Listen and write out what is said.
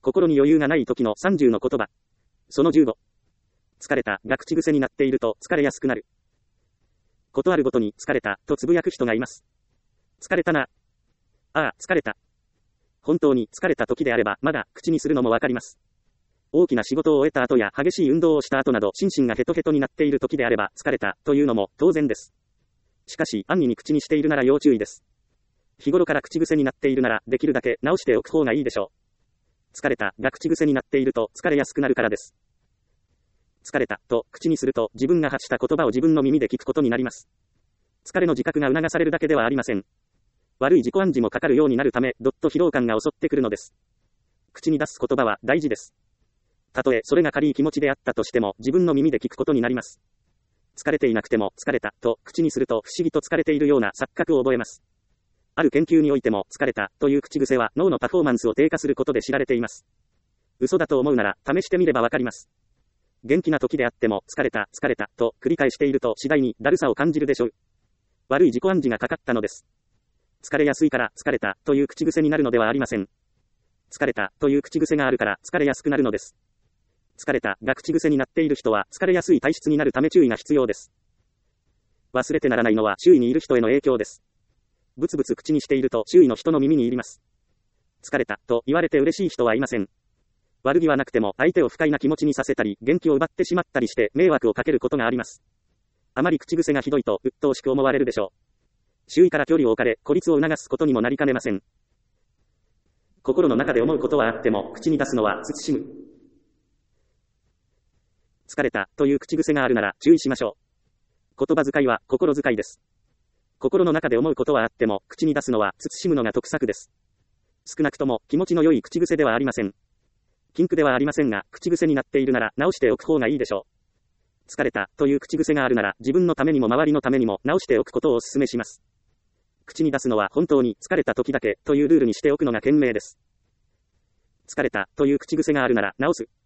心に余裕がない時の30の言葉。その15。疲れたが口癖になっていると疲れやすくなる。ことあるごとに疲れたとつぶやく人がいます。疲れたな。ああ、疲れた。本当に疲れた時であればまだ口にするのもわかります。大きな仕事を終えた後や激しい運動をした後など心身がヘトヘトになっている時であれば疲れたというのも当然です。しかし安易に口にしているなら要注意です。日頃から口癖になっているならできるだけ直しておく方がいいでしょう。疲れたが口癖になっていると疲れやすくなるからです。疲れたと口にすると自分が発した言葉を自分の耳で聞くことになります。疲れの自覚が促されるだけではありません。悪い自己暗示もかかるようになるためどっと疲労感が襲ってくるのです。口に出す言葉は大事です。たとえそれが軽い気持ちであったとしても自分の耳で聞くことになります。疲れていなくても疲れたと口にすると不思議と疲れているような錯覚を覚えます。ある研究においても疲れたという口癖は脳のパフォーマンスを低下することで知られています。嘘だと思うなら試してみればわかります。元気な時であっても疲れたと繰り返していると次第にだるさを感じるでしょう。悪い自己暗示がかかったのです。疲れやすいから疲れたという口癖になるのではありません。疲れたという口癖があるから疲れやすくなるのです。疲れたが口癖になっている人は疲れやすい体質になるため注意が必要です。忘れてならないのは周囲にいる人への影響です。ブツブツ口にしていると周囲の人の耳に入ります。疲れたと言われて嬉しい人はいません。悪気はなくても相手を不快な気持ちにさせたり元気を奪ってしまったりして迷惑をかけることがあります。あまり口癖がひどいと鬱陶しく思われるでしょう。周囲から距離を置かれ孤立を促すことにもなりかねません。心の中で思うことはあっても口に出すのは慎む。疲れたという口癖があるなら注意しましょう。言葉遣いは心遣いです。心の中で思うことはあっても口に出すのは慎むのが得策です。少なくとも気持ちの良い口癖ではありません。禁句ではありませんが口癖になっているなら直しておく方がいいでしょう。疲れたという口癖があるなら自分のためにも周りのためにも直しておくことをお勧めします。口に出すのは本当に疲れた時だけというルールにしておくのが賢明です。疲れたという口癖があるなら直す。